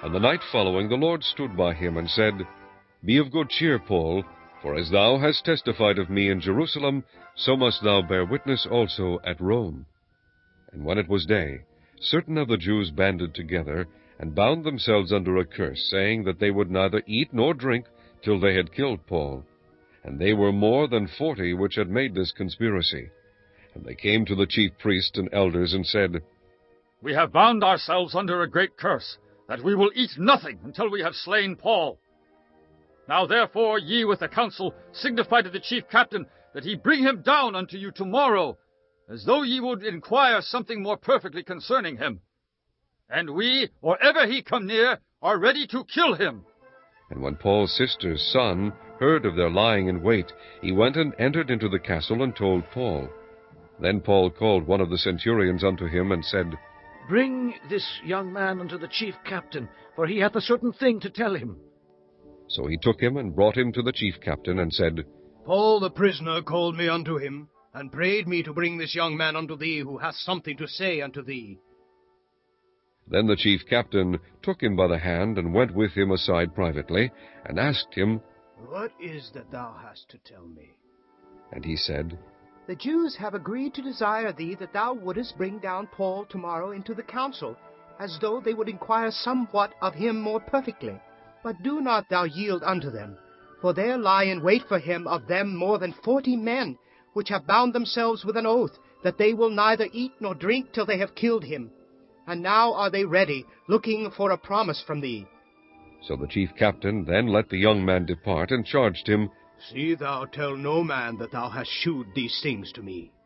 And the night following the Lord stood by him, and said, Be of good cheer, Paul, for as thou hast testified of me in Jerusalem, so must thou bear witness also at Rome. And when it was day, certain of the Jews banded together, and bound themselves under a curse, saying that they would neither eat nor drink till they had killed Paul. And they were more than 40 which had made this conspiracy. And they came to the chief priests and elders, and said, We have bound ourselves under a great curse, that we will eat nothing until we have slain Paul. Now therefore ye with the council signify to the chief captain that he bring him down unto you tomorrow, as though ye would inquire something more perfectly concerning him. And we, or ever he come near, are ready to kill him. And when Paul's sister's son heard of their lying in wait, he went and entered into the castle, and told Paul. Then Paul called one of the centurions unto him, and said, Bring this young man unto the chief captain, for he hath a certain thing to tell him. So he took him, and brought him to the chief captain, and said, Paul the prisoner called me unto him, and prayed me to bring this young man unto thee, who hath something to say unto thee. Then the chief captain took him by the hand, and went with him aside privately, and asked him, What is that thou hast to tell me? And he said, The Jews have agreed to desire thee that thou wouldest bring down Paul tomorrow into the council, as though they would inquire somewhat of him more perfectly. But do not thou yield unto them, for there lie in wait for him of them more than 40 men, which have bound themselves with an oath, that they will neither eat nor drink till they have killed him. And now are they ready, looking for a promise from thee. So the chief captain then let the young man depart, and charged him, See thou tell no man that thou hast shewed these things to me.